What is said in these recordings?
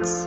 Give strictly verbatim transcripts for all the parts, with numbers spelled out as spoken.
Remix.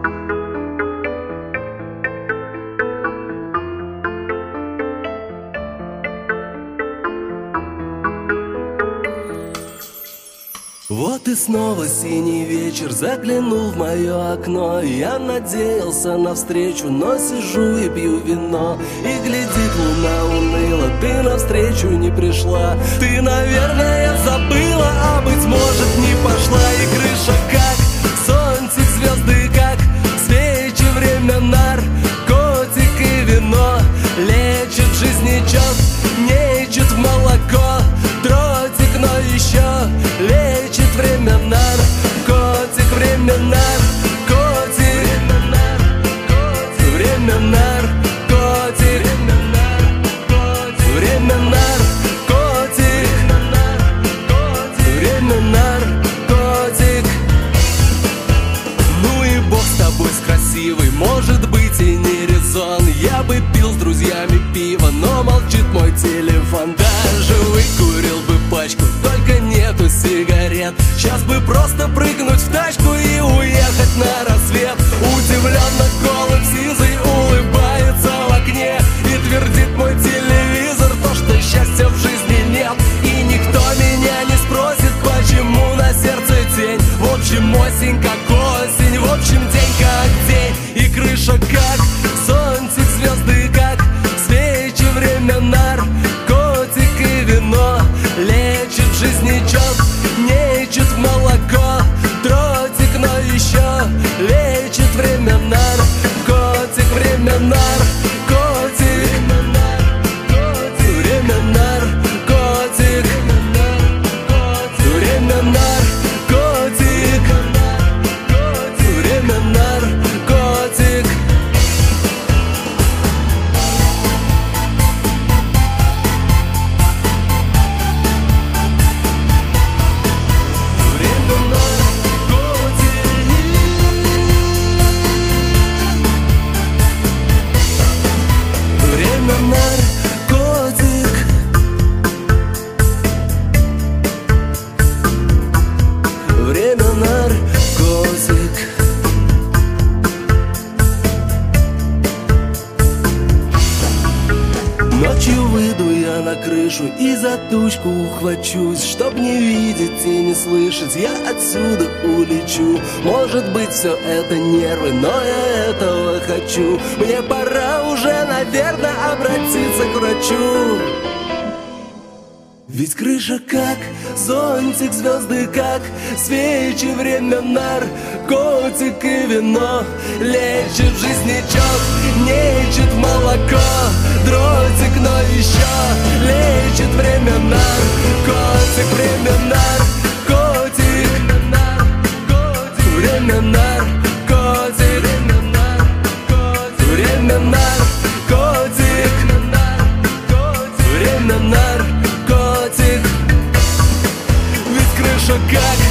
Вот и снова синий вечер заглянул в мое окно. Я надеялся на встречу, но сижу и пью вино. И глядит луна уныло, ты навстречу не пришла. Ты, наверное, забыла, а быть может не пошла. И крыша как зонтик, звезды как свечи, время нар, котик и вино. Лечит жизнечет, нечет в молоко. Дротик, но еще лечит время нар, котик, время нар, котик, время нар, котик, время нар, котик, время нар, котик. Ну и бог с тобой, с красивой, может быть и не резон. Я бы пил с друзьями пиво, но молчит мой телефон. Даже выкурил бы пачку, только нету сигарет. Сейчас бы просто прыгнуть в тачку и уехать на рассвет. Удивленно голым сизый улыбается в окне и твердит мой телевизор то, что счастья в жизни нет. И никто меня не спросит, почему на сердце тень. В общем, осень как осень, в общем, день как день. И крыша как зонтик, звезды как свечи, время нар, котик и вино. Лечит жизнечет, нечет в молоко. Дротик, но еще лечит время нар, котик, время нар, котик, время нар, котик, время нар, котик, время нар, котик. Ночью выйду я на крышу и за тучку ухвачусь. Чтоб не видеть и не слышать, я отсюда улечу. Может быть, все это нервы, но я этого хочу. Мне пора уже, наверное, обратиться к врачу. Ведь крыша как зонтик, звезды как свечи, время нар, котик и вино. Лечит жизнечет, нечет молоко. Дротик, но еще лечит время нар, котик, время нар, котик, время нар, котик, время нар, котик, время нар, котик. Ведь крыша как